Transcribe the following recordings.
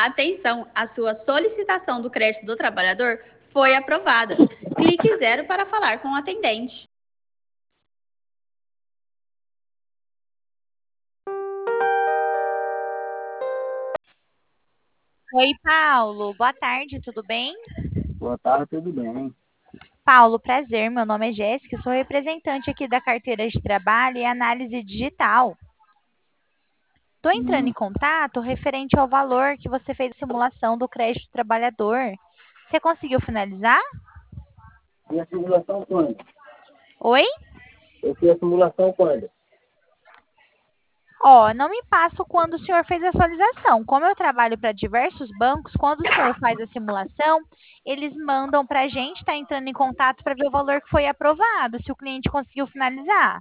Atenção, a sua solicitação do crédito do trabalhador foi aprovada. Clique 0 para falar com o atendente. Oi, Paulo. Boa tarde, tudo bem? Boa tarde, tudo bem? Paulo, prazer. Meu nome é Jéssica, sou representante aqui da carteira de trabalho e análise digital. Estou entrando em Hum, contato referente ao valor que você fez a simulação do crédito trabalhador. Você conseguiu finalizar? e a simulação quando? Oi? Eu fiz a simulação quando? Ó, não me passo quando o senhor fez a atualização. Como eu trabalho para diversos bancos, quando o senhor faz a simulação, eles mandam para a gente, está entrando em contato para ver o valor que foi aprovado, se o cliente conseguiu finalizar.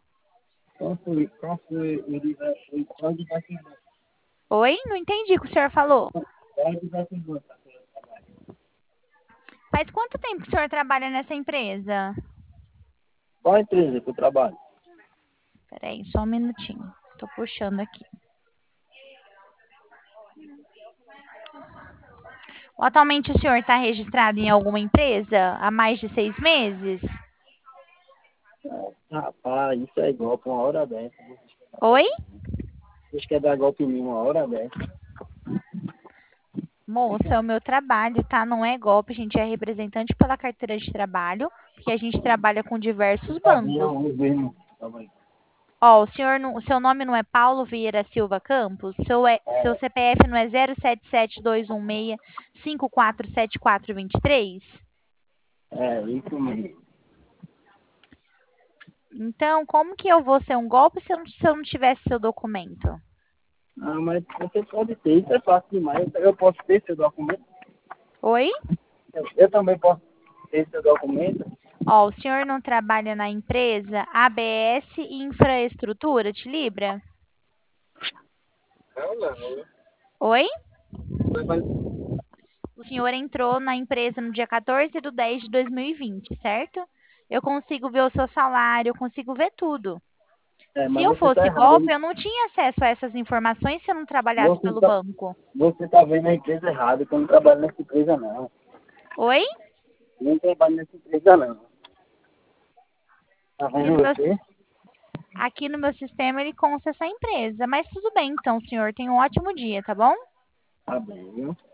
Quando vai ser bom? Oi? Não entendi o que o senhor falou. Quando vai ser bom? Faz quanto tempo que o senhor trabalha nessa empresa? Qual a empresa que eu trabalho? Peraí, só um minutinho. Estou puxando aqui. Atualmente o senhor está registrado em alguma empresa há mais de 6 meses? Rapaz, isso é golpe uma hora dessa. Oi? Vocês querem dar golpe em mim uma hora dessa? Moça, é o meu trabalho, tá? Não é golpe, a gente é representante pela carteira de trabalho, porque a gente trabalha com diversos Tá bem, bancos. eu mesmo. Tá bem. Ó, o seu nome não é Paulo Vieira Silva Campos? Seu CPF não é 077216547423? Isso mesmo. Então, como que eu vou ser um golpe se eu não tivesse seu documento? Ah, mas você pode ter, isso é fácil demais. Eu posso ter seu documento? Oi? Eu também posso ter seu documento? Ó, o senhor não trabalha na empresa ABS Infraestrutura de Libra? Não, não. Oi? Mas O senhor entrou na empresa no dia 14 de 10 de 2020, certo? Eu consigo ver o seu salário, eu consigo ver tudo. Se mas eu você está fosse errado. golpe, eu não tinha acesso a essas informações se eu não trabalhasse Você pelo está banco. você tá vendo a empresa errada, que eu não trabalho nessa empresa, não. Oi? Nem trabalho nessa empresa, não. Tá Aqui vendo no meu, você? aqui no meu sistema ele consta essa empresa. Mas tudo bem, então, senhor. Tenha um ótimo dia, tá bom? Tá bem, viu?